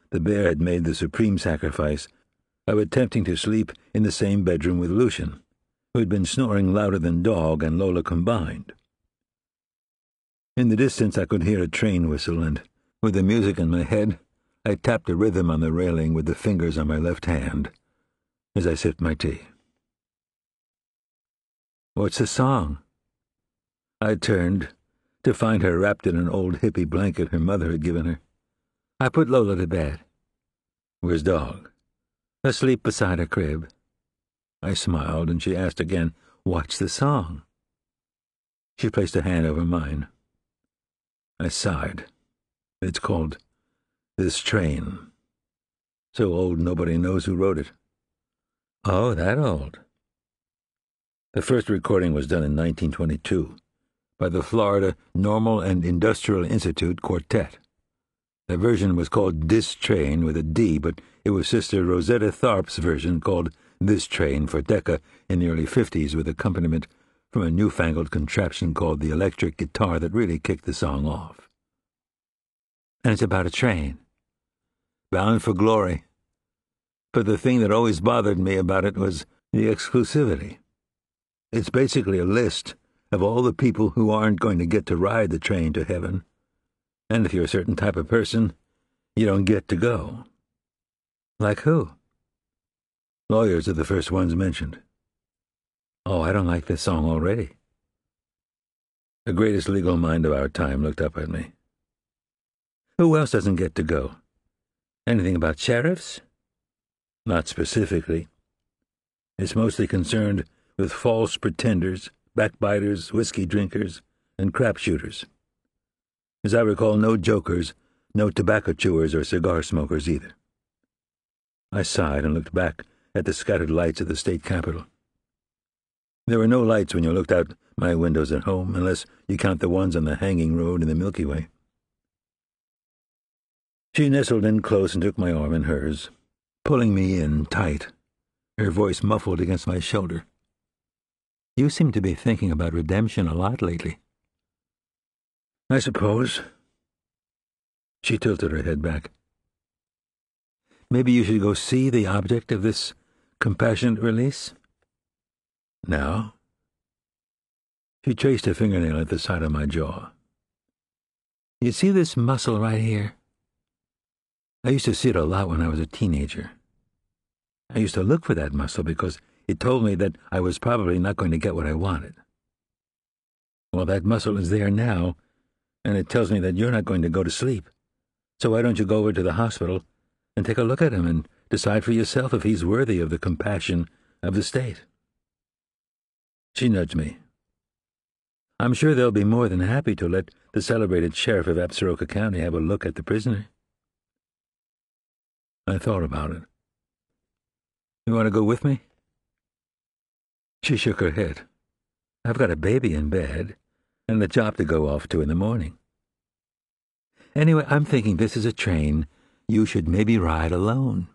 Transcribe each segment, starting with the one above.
the bear had made the supreme sacrifice of attempting to sleep in the same bedroom with Lucian, who had been snoring louder than dog and Lola combined. In the distance I could hear a train whistle, and, with the music in my head, I tapped a rhythm on the railing with the fingers on my left hand as I sipped my tea. "What's the song?" I turned to find her wrapped in an old hippie blanket her mother had given her. "I put Lola to bed." "Where's Dog?" "Asleep beside her crib." I smiled, and she asked again, "What's the song?" She placed a hand over mine. I sighed. It's called "This Train." So old nobody knows who wrote it. "Oh, that old." The first recording was done in 1922 by the Florida Normal and Industrial Institute Quartet. The version was called "Dis Train" with a D, but it was Sister Rosetta Tharpe's version called "This Train" for Decca in the early 50s, with accompaniment from a newfangled contraption called the electric guitar that really kicked the song off. And it's about a train, bound for glory. But the thing that always bothered me about it was the exclusivity. It's basically a list of all the people who aren't going to get to ride the train to heaven. And if you're a certain type of person, you don't get to go. Like who? Lawyers are the first ones mentioned. Oh, I don't like this song already. The greatest legal mind of our time looked up at me. Who else doesn't get to go? Anything about sheriffs? Not specifically. It's mostly concerned with false pretenders, backbiters, whiskey drinkers, and crap shooters. As I recall, no jokers, no tobacco chewers or cigar smokers either. I sighed and looked back at the scattered lights of the state capitol. There were no lights when you looked out my windows at home, unless you count the ones on the hanging road in the Milky Way. She nestled in close and took my arm in hers, pulling me in tight, her voice muffled against my shoulder. "You seem to be thinking about redemption a lot lately." "I suppose." She tilted her head back. "Maybe you should go see the object of this compassionate release?" "Now?" She traced a fingernail at the side of my jaw. "You see this muscle right here? I used to see it a lot when I was a teenager. I used to look for that muscle because it told me that I was probably not going to get what I wanted. Well, that muscle is there now, and it tells me that you're not going to go to sleep. So why don't you go over to the hospital and take a look at him and decide for yourself if he's worthy of the compassion of the state?" She nudged me. "I'm sure they'll be more than happy to let the celebrated sheriff of Absaroka County have a look at the prisoner." I thought about it. "You want to go with me?" She shook her head. "I've got a baby in bed and a job to go off to in the morning. Anyway, I'm thinking this is a train you should maybe ride alone."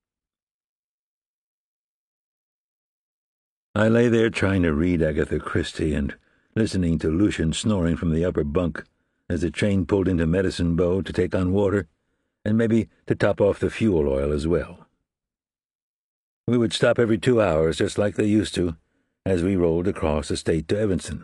I lay there trying to read Agatha Christie and listening to Lucian snoring from the upper bunk as the train pulled into Medicine Bow to take on water and maybe to top off the fuel oil as well. We would stop every 2 hours, just like they used to, as we rolled across the state to Evanston.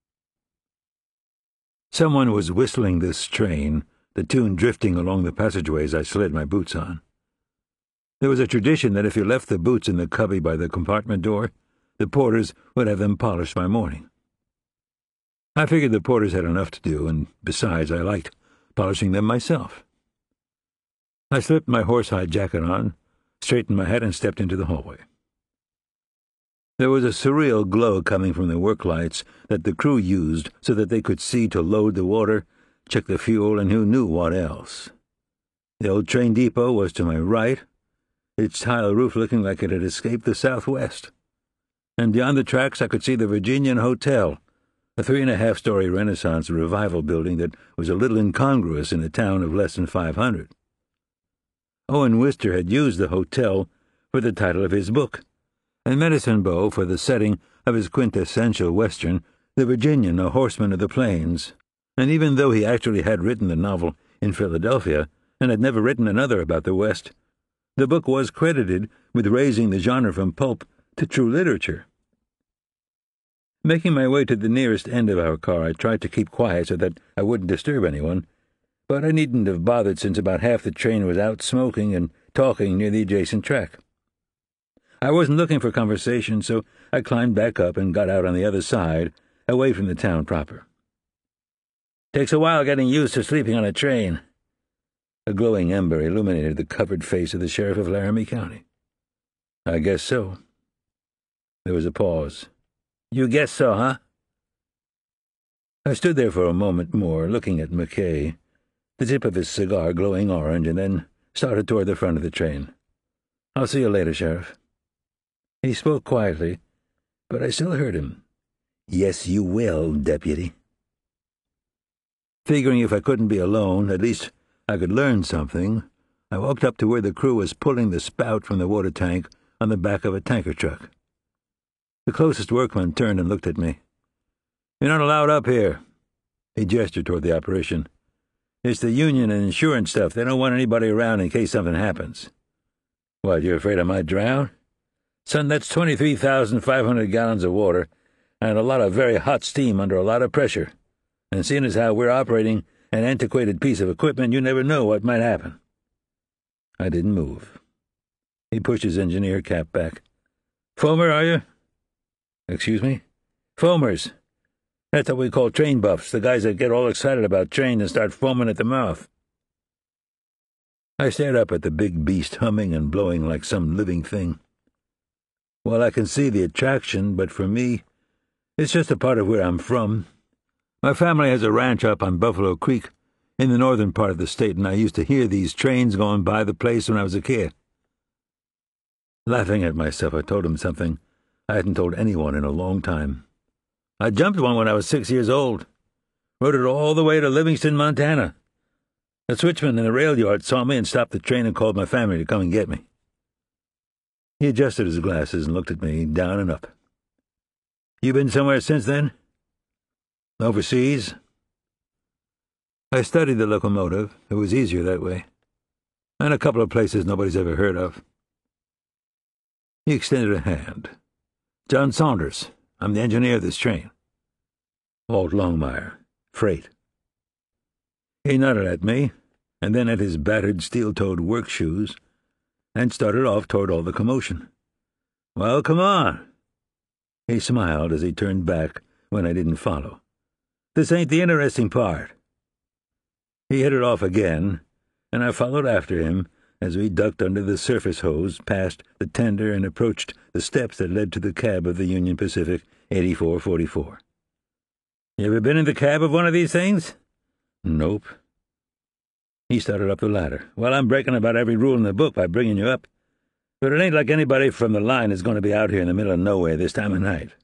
Someone was whistling This Train, the tune drifting along the passageways I slid my boots on. There was a tradition that if you left the boots in the cubby by the compartment door, the porters would have them polished by morning. I figured the porters had enough to do, and besides, I liked polishing them myself. I slipped my horsehide jacket on, straightened my hat, and stepped into the hallway. There was a surreal glow coming from the work lights that the crew used so that they could see to load the water, check the fuel, and who knew what else. The old train depot was to my right, its tile roof looking like it had escaped the Southwest. And beyond the tracks I could see the Virginian Hotel, a 3.5-story Renaissance revival building that was a little incongruous in a town of less than 500. Owen Wister had used the hotel for the title of his book, and Medicine Bow for the setting of his quintessential Western, The Virginian, a Horseman of the Plains. And even though he actually had written the novel in Philadelphia and had never written another about the West. The book was credited with raising the genre from pulp to true literature. Making my way to the nearest end of our car, I tried to keep quiet so that I wouldn't disturb anyone, but I needn't have bothered since about half the train was out smoking and talking near the adjacent track. I wasn't looking for conversation, so I climbed back up and got out on the other side, away from the town proper. "Takes a while getting used to sleeping on a train." A glowing ember illuminated the covered face of the sheriff of Laramie County. "I guess so." There was a pause. "You guess so, huh?" I stood there for a moment more, looking at McKay, the tip of his cigar glowing orange, and then started toward the front of the train. "I'll see you later, Sheriff." He spoke quietly, but I still heard him. "Yes, you will, Deputy." Figuring if I couldn't be alone, at least I could learn something, I walked up to where the crew was pulling the spout from the water tank on the back of a tanker truck. The closest workman turned and looked at me. "You're not allowed up here." He gestured toward the apparition. "It's the union and insurance stuff. They don't want anybody around in case something happens." "What, you're afraid I might drown?" "Son, that's 23,500 gallons of water and a lot of very hot steam under a lot of pressure. And seeing as how we're operating an antiquated piece of equipment, you never know what might happen." I didn't move. He pushed his engineer cap back. "Foamer, are you?" "Excuse me?" "Foamers. That's what we call train buffs, the guys that get all excited about trains and start foaming at the mouth." I stared up at the big beast humming and blowing like some living thing. "Well, I can see the attraction, but for me, it's just a part of where I'm from. My family has a ranch up on Buffalo Creek in the northern part of the state, and I used to hear these trains going by the place when I was a kid." Laughing at myself, I told him something I hadn't told anyone in a long time. "I jumped one when I was 6 years old. Rode it all the way to Livingston, Montana. A switchman in the rail yard saw me and stopped the train and called my family to come and get me." He adjusted his glasses and looked at me down and up. "You been somewhere since then?" "Overseas?" I studied the locomotive. It was easier that way. And a couple of places nobody's ever heard of. He extended a hand. "John Saunders. I'm the engineer of this train." "Walt Longmire. Freight." He nodded at me, and then at his battered steel-toed work shoes, and started off toward all the commotion. "Well, come on." He smiled as he turned back when I didn't follow. "This ain't the interesting part." He headed off again, and I followed after him as we ducked under the surface hose, past the tender, and approached the steps that led to the cab of the Union Pacific 8444. "You ever been in the cab of one of these things?" "Nope." He started up the ladder. "Well, I'm breaking about every rule in the book by bringing you up. But it ain't like anybody from the line is going to be out here in the middle of nowhere this time of night."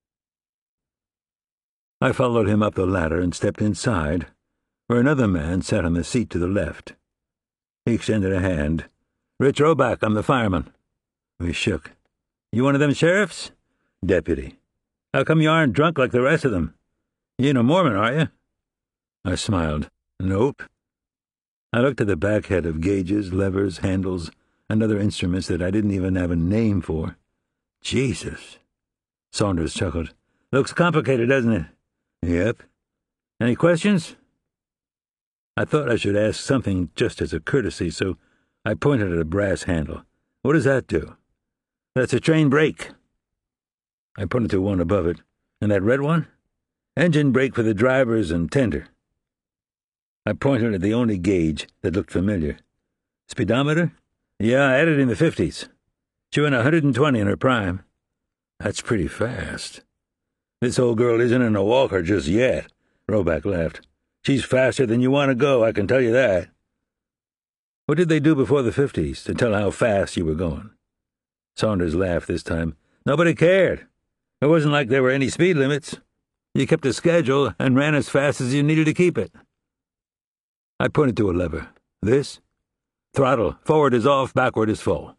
I followed him up the ladder and stepped inside, where another man sat on the seat to the left. He extended a hand. "Rich Roback, I'm the fireman." We shook. "You one of them sheriffs?" "Deputy." "How come you aren't drunk like the rest of them? You ain't a Mormon, are you?" I smiled. "Nope." I looked at the back head of gauges, levers, handles, and other instruments that I didn't even have a name for. "Jesus." Saunders chuckled. "Looks complicated, doesn't it?" "Yep." "Any questions?" I thought I should ask something just as a courtesy, so I pointed at a brass handle. "What does that do?" "That's a train brake." I pointed to one above it. "And that red one?" "Engine brake for the drivers and tender." I pointed at the only gauge that looked familiar. "Speedometer?" "Yeah, I had it in the 50s. She went 120 in her prime." "That's pretty fast." "This old girl isn't in a walker just yet," Roback laughed. "She's faster than you want to go, I can tell you that." "What did they do before the 50s to tell how fast you were going?" Saunders laughed this time. "Nobody cared. It wasn't like there were any speed limits. You kept a schedule and ran as fast as you needed to keep it." I pointed to a lever. "This?" "Throttle. Forward is off, backward is full."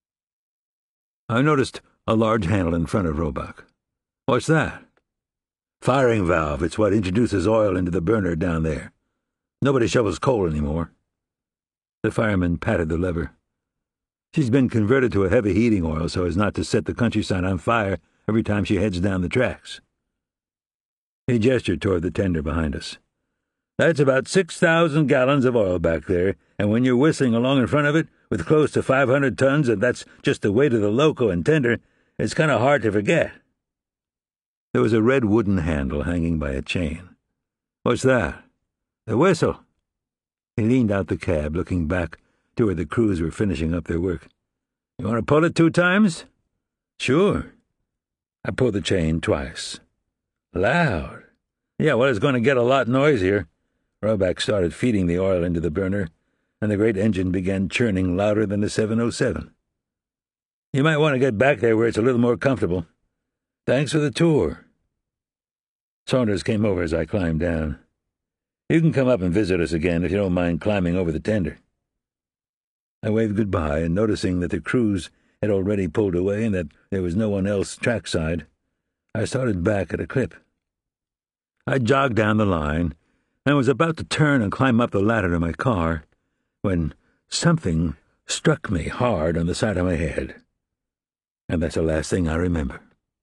I noticed a large handle in front of Roback. "What's that?" "Firing valve. It's what introduces oil into the burner down there. Nobody shovels coal anymore." The fireman patted the lever. She's been converted to a heavy heating oil so as not to set the countryside on fire every time she heads down the tracks. He gestured toward the tender behind us. That's about 6,000 gallons of oil back there, and when you're whistling along in front of it with close to 500 tons, and that's just the weight of the loco and tender, it's kind of hard to forget. There was a red wooden handle hanging by a chain. What's that? The whistle. He leaned out the cab, looking back to where the crews were finishing up their work. You want to pull it 2 times? Sure. I pulled the chain twice. Loud. Yeah, well, it's going to get a lot noisier. Roback started feeding the oil into the burner, and the great engine began churning louder than the 707. You might want to get back there where it's a little more comfortable. Thanks for the tour. Saunders came over as I climbed down. You can come up and visit us again if you don't mind climbing over the tender. I waved goodbye, and noticing that the crews had already pulled away and that there was no one else trackside, I started back at a clip. I jogged down the line and was about to turn and climb up the ladder to my car when something struck me hard on the side of my head. And that's the last thing I remember.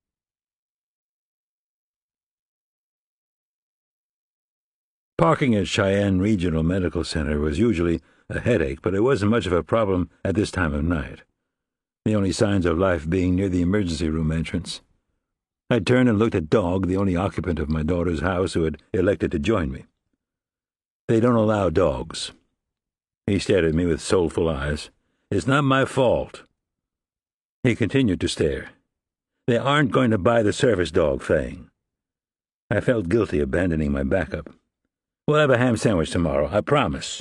Parking at Cheyenne Regional Medical Center was usually a headache, but it wasn't much of a problem at this time of night, the only signs of life being near the emergency room entrance. I turned and looked at Dog, the only occupant of my daughter's house who had elected to join me. They don't allow dogs. He stared at me with soulful eyes. It's not my fault. He continued to stare. They aren't going to buy the service dog thing. I felt guilty abandoning my backup. We'll have a ham sandwich tomorrow, I promise.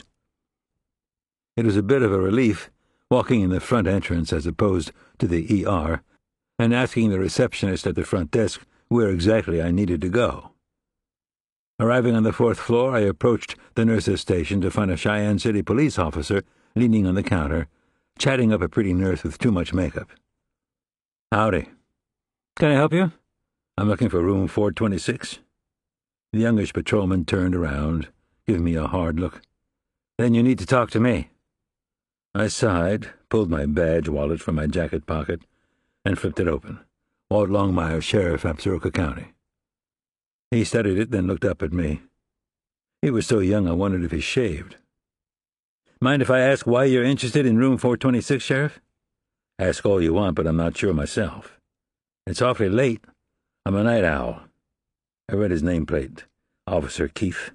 It was a bit of a relief walking in the front entrance as opposed to the ER and asking the receptionist at the front desk where exactly I needed to go. Arriving on the 4th floor, I approached the nurse's station to find a Cheyenne City police officer leaning on the counter, chatting up a pretty nurse with too much makeup. Howdy. Can I help you? I'm looking for room 426. The youngish patrolman turned around, giving me a hard look. Then you need to talk to me. I sighed, pulled my badge wallet from my jacket pocket, and flipped it open. Walt Longmire, Sheriff, Absaroka County. He studied it, then looked up at me. He was so young I wondered if he shaved. Mind if I ask why you're interested in room 426, Sheriff? Ask all you want, but I'm not sure myself. It's awfully late. I'm a night owl. I read his nameplate. Officer Keefe.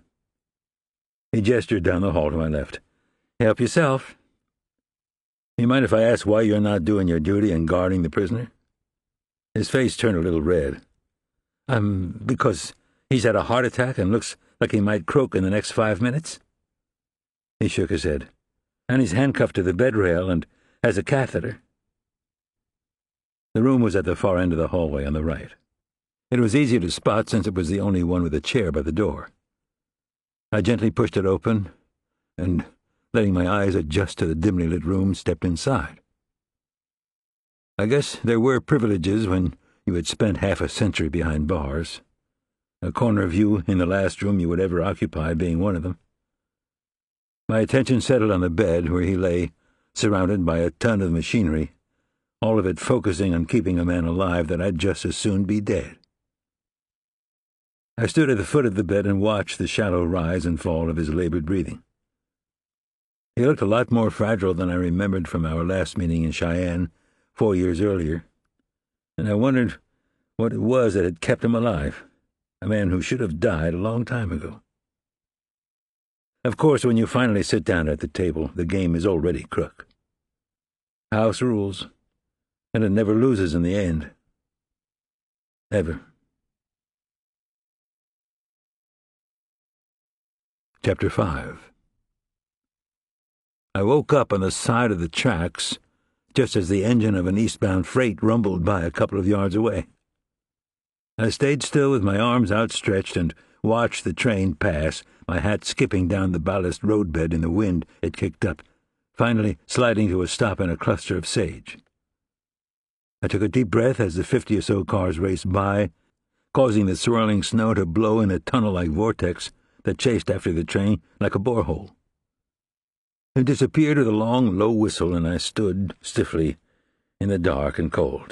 He gestured down the hall to my left. Help yourself. You mind if I ask why you're not doing your duty and guarding the prisoner? His face turned a little red. Because he's had a heart attack and looks like he might croak in the next 5 minutes? He shook his head. And he's handcuffed to the bed rail and has a catheter. The room was at the far end of the hallway on the right. It was easy to spot since it was the only one with a chair by the door. I gently pushed it open and, letting my eyes adjust to the dimly lit room, stepped inside. I guess there were privileges when you had spent half a century behind bars, a corner view in the last room you would ever occupy being one of them. My attention settled on the bed where he lay, surrounded by a ton of machinery, all of it focusing on keeping a man alive that I'd just as soon be dead. I stood at the foot of the bed and watched the shallow rise and fall of his labored breathing. He looked a lot more fragile than I remembered from our last meeting in Cheyenne 4 years earlier, and I wondered what it was that had kept him alive, a man who should have died a long time ago. Of course, when you finally sit down at the table, the game is already crook. House rules, and it never loses in the end. Ever. Chapter 5. I woke up on the side of the tracks just as the engine of an eastbound freight rumbled by a couple of yards away. I stayed still with my arms outstretched and watched the train pass, my hat skipping down the ballast roadbed in the wind it kicked up, finally sliding to a stop in a cluster of sage. I took a deep breath as the 50 or so cars raced by, causing the swirling snow to blow in a tunnel-like vortex that chased after the train like a borehole. It disappeared with a long, low whistle, and I stood stiffly in the dark and cold.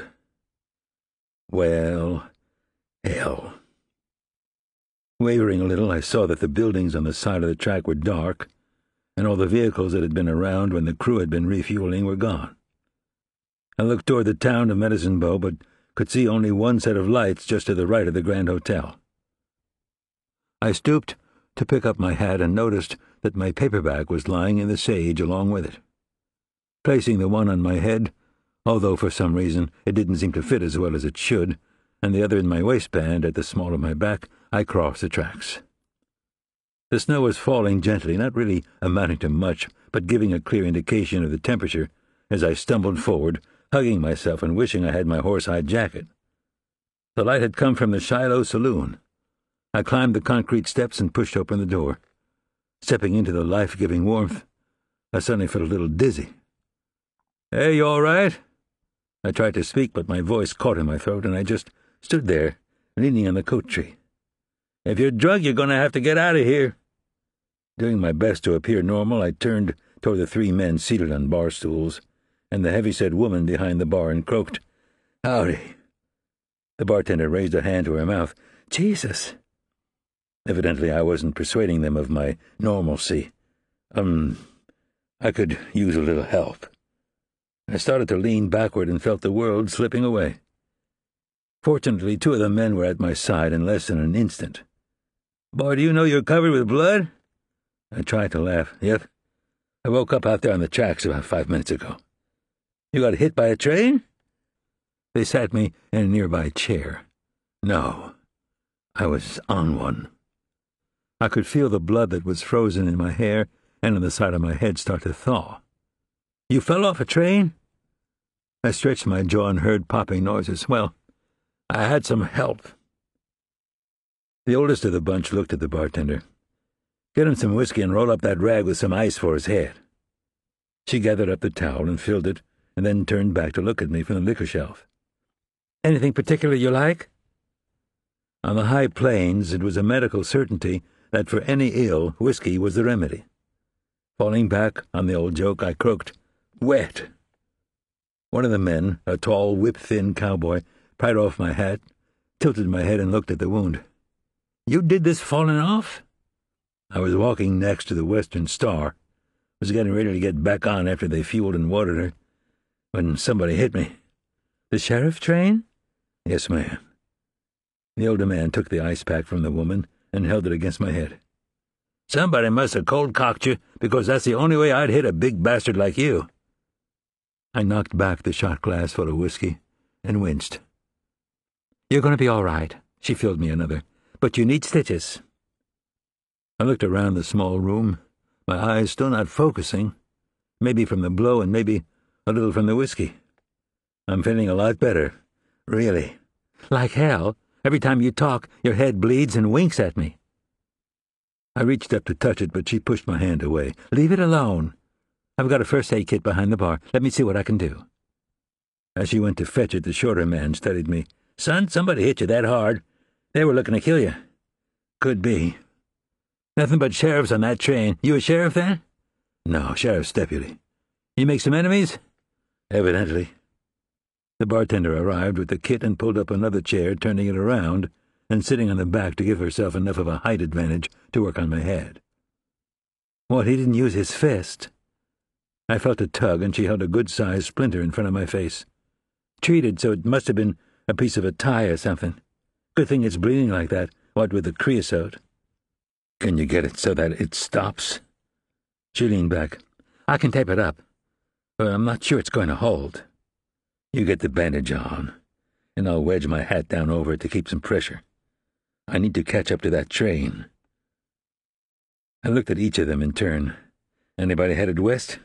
Well, hell. Wavering a little, I saw that the buildings on the side of the track were dark, and all the vehicles that had been around when the crew had been refueling were gone. I looked toward the town of Medicine Bow, but could see only one set of lights just to the right of the Grand Hotel. I stooped to pick up my hat and noticed that my paperback was lying in the sage along with it. Placing the one on my head, although for some reason it didn't seem to fit as well as it should, and the other in my waistband at the small of my back, I crossed the tracks. The snow was falling gently, not really amounting to much, but giving a clear indication of the temperature as I stumbled forward, hugging myself and wishing I had my horsehide jacket. The light had come from the Shiloh Saloon. I climbed the concrete steps and pushed open the door. Stepping into the life-giving warmth, I suddenly felt a little dizzy. "Hey, you all right?" I tried to speak, but my voice caught in my throat, and I just stood there, leaning on the coat tree. "If you're drunk, you're going to have to get out of here." Doing my best to appear normal, I turned toward the three men seated on bar stools, and the heavy-set woman behind the bar, and croaked, "Howdy." The bartender raised a hand to her mouth. "Jesus." Evidently, I wasn't persuading them of my normalcy. I could use a little help. I started to lean backward and felt the world slipping away. Fortunately, two of the men were at my side in less than an instant. "Boy, do you know you're covered with blood?" I tried to laugh. "Yep. I woke up out there on the tracks about 5 minutes ago." "You got hit by a train?" They sat me in a nearby chair. No, I was on one. I could feel the blood that was frozen in my hair and on the side of my head start to thaw. "You fell off a train?" I stretched my jaw and heard popping noises. "Well, I had some help." The oldest of the bunch looked at the bartender. "Get him some whiskey and roll up that rag with some ice for his head." She gathered up the towel and filled it, and then turned back to look at me from the liquor shelf. "Anything particular you like?" On the high plains, it was a medical certainty that for any ill, whiskey was the remedy. Falling back on the old joke, I croaked, "Wet." One of the men, a tall, whip-thin cowboy, pried off my hat, tilted my head, and looked at the wound. "You did this falling off?" I was walking next to the Western Star, was getting ready to get back on after they fueled and watered her, when somebody hit me. "The sheriff train?" "Yes, ma'am." The older man took the ice pack from the woman and held it against my head. "Somebody must have cold-cocked you, because that's the only way I'd hit a big bastard like you." I knocked back the shot glass full of whiskey and winced. "You're going to be all right." She filled me another. "But you need stitches." I looked around the small room, my eyes still not focusing, maybe from the blow and maybe a little from the whiskey. "I'm feeling a lot better, really." "Like hell. Every time you talk, your head bleeds and winks at me." I reached up to touch it, but she pushed my hand away. "Leave it alone. I've got a first aid kit behind the bar. Let me see what I can do." As she went to fetch it, the shorter man studied me. "Son, somebody hit you that hard. They were looking to kill you." "Could be." "Nothing but sheriffs on that train. You a sheriff, then?" "No, sheriff's deputy." "You make some enemies?" "Evidently." The bartender arrived with the kit and pulled up another chair, turning it around and sitting on the back to give herself enough of a height advantage to work on my head. "What, he didn't use his fist?" I felt a tug, and she held a good-sized splinter in front of my face. "Treated, so it must have been a piece of a tie or something. Good thing it's bleeding like that, what with the creosote." "Can you get it so that it stops?" She leaned back. "I can tape it up, but I'm not sure it's going to hold." "You get the bandage on, and I'll wedge my hat down over it to keep some pressure. I need to catch up to that train." I looked at each of them in turn. "Anybody headed west?"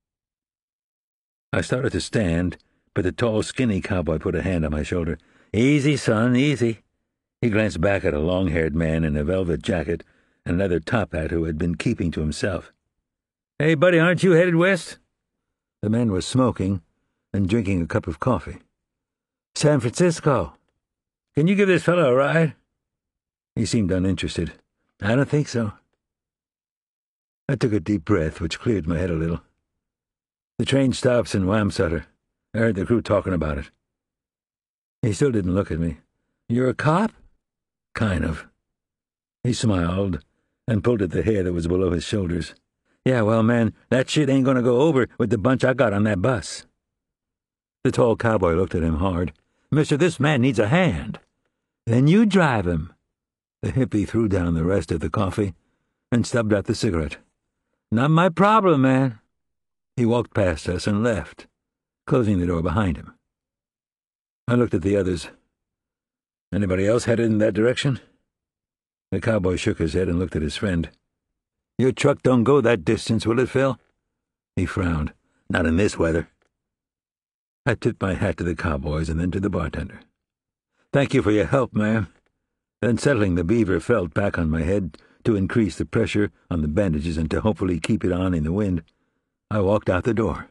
I started to stand, but the tall, skinny cowboy put a hand on my shoulder. "Easy, son, easy." He glanced back at a long-haired man in a velvet jacket and leather top hat who had been keeping to himself. "Hey, buddy, aren't you headed west?" The man was smoking and drinking a cup of coffee. "San Francisco. Can you give this fellow a ride?" He seemed uninterested. "I don't think so." I took a deep breath, which cleared my head a little. The train stops in Wamsutter. I heard the crew talking about it. He still didn't look at me. You're a cop? Kind of. He smiled and pulled at the hair that was below his shoulders. Yeah, well, man, that shit ain't gonna go over with the bunch I got on that bus. The tall cowboy looked at him hard. Mister, this man needs a hand. Then you drive him. The hippie threw down the rest of the coffee and stubbed out the cigarette. Not my problem, man. He walked past us and left, closing the door behind him. I looked at the others. Anybody else headed in that direction? The cowboy shook his head and looked at his friend. Your truck don't go that distance, will it, Phil? He frowned. Not in this weather. I tipped my hat to the cowboys and then to the bartender. Thank you for your help, ma'am. Then settling the beaver felt back on my head to increase the pressure on the bandages and to hopefully keep it on in the wind, I walked out the door.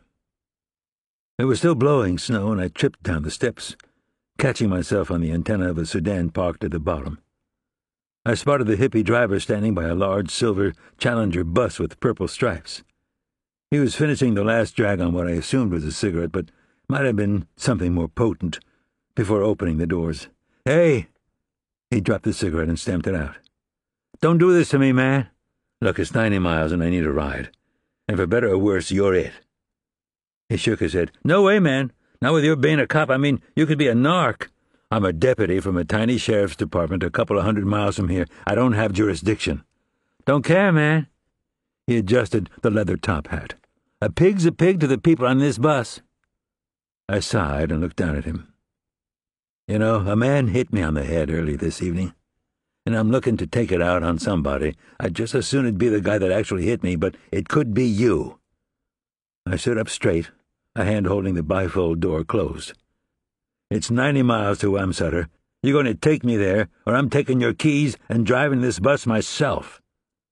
It was still blowing snow, and I tripped down the steps, catching myself on the antenna of a sedan parked at the bottom. I spotted the hippie driver standing by a large silver Challenger bus with purple stripes. He was finishing the last drag on what I assumed was a cigarette, but might have been something more potent, before opening the doors. Hey! He dropped the cigarette and stamped it out. Don't do this to me, man. Look, it's 90 miles and I need a ride. And for better or worse, you're it. He shook his head. No way, man. Not with your being a cop. I mean, you could be a narc. I'm a deputy from a tiny sheriff's department a couple of 100 miles from here. I don't have jurisdiction. Don't care, man. He adjusted the leather top hat. A pig's a pig to the people on this bus. I sighed and looked down at him. You know, a man hit me on the head early this evening, and I'm looking to take it out on somebody. I'd just as soon it'd be the guy that actually hit me, but it could be you. I stood up straight, a hand holding the bifold door closed. It's 90 miles to Wamsutter. You're going to take me there, or I'm taking your keys and driving this bus myself.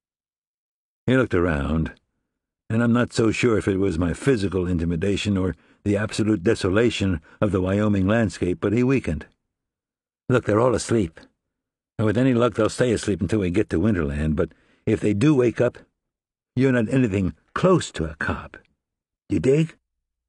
He looked around, and I'm not so sure if it was my physical intimidation or the absolute desolation of the Wyoming landscape, but he weakened. Look, they're all asleep. And with any luck, they'll stay asleep until we get to Winterland, but if they do wake up, you're not anything close to a cop. You dig?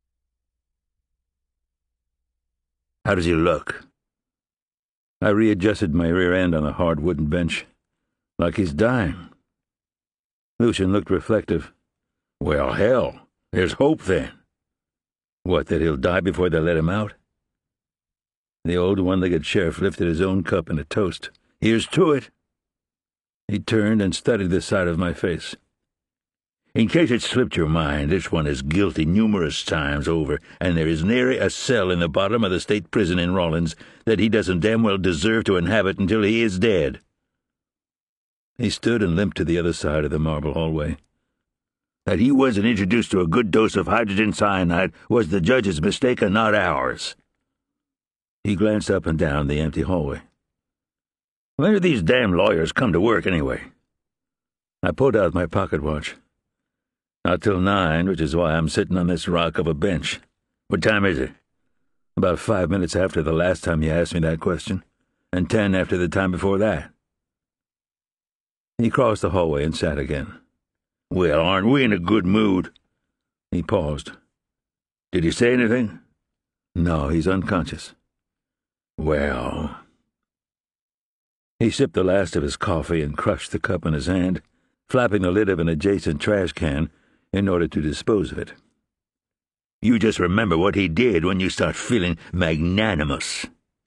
How does he look? I readjusted my rear end on a hard wooden bench. Like he's dying. Lucian looked reflective. Well, hell, there's hope then. What, that he'll die before they let him out? The old one-legged sheriff lifted his own cup in a toast. Here's to it. He turned and studied the side of my face. In case it slipped your mind, this one is guilty numerous times over, and there is nary a cell in the bottom of the state prison in Rawlins that he doesn't damn well deserve to inhabit until he is dead. He stood and limped to the other side of the marble hallway. That he wasn't introduced to a good dose of hydrogen cyanide was the judge's mistake and not ours. He glanced up and down the empty hallway. When do these damn lawyers come to work, anyway? I pulled out my pocket watch. Not till 9, which is why I'm sitting on this rock of a bench. What time is it? About 5 minutes after the last time you asked me that question, and 10 after the time before that. He crossed the hallway and sat again. Well, aren't we in a good mood? He paused. Did he say anything? No, he's unconscious. Well... He sipped the last of his coffee and crushed the cup in his hand, flapping the lid of an adjacent trash can in order to dispose of it. You just remember what he did when you start feeling magnanimous.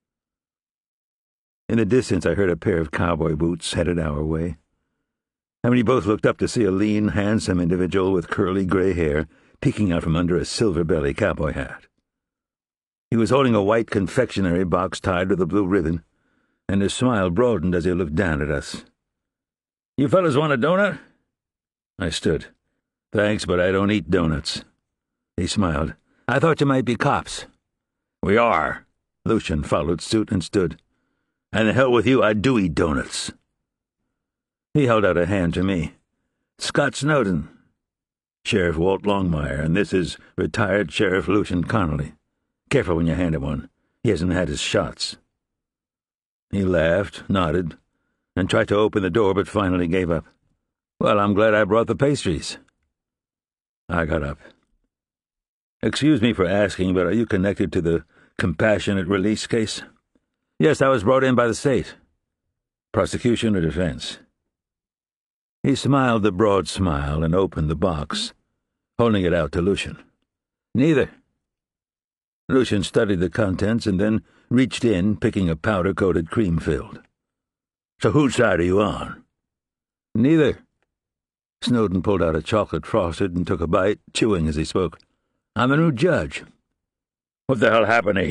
In the distance, I heard a pair of cowboy boots headed our way. And we both looked up to see a lean, handsome individual with curly gray hair peeking out from under a silver-belly cowboy hat. He was holding a white confectionery box tied with a blue ribbon, and his smile broadened as he looked down at us. You fellas want a donut? I stood. Thanks, but I don't eat donuts. He smiled. I thought you might be cops. We are. Lucian followed suit and stood. And the hell with you, I do eat donuts. He held out a hand to me. Scott Snowden. Sheriff Walt Longmire, and this is retired Sheriff Lucian Connolly. Careful when you hand him one. He hasn't had his shots. He laughed, nodded, and tried to open the door, but finally gave up. Well, I'm glad I brought the pastries. I got up. Excuse me for asking, but are you connected to the compassionate release case? Yes, I was brought in by the state. Prosecution or defense? He smiled a broad smile and opened the box, holding it out to Lucian. Neither. Lucian studied the contents and then reached in, picking a powder-coated cream-filled. So whose side are you on? Neither. Snowden pulled out a chocolate frosted and took a bite, chewing as he spoke. I'm the new judge. What the hell happened to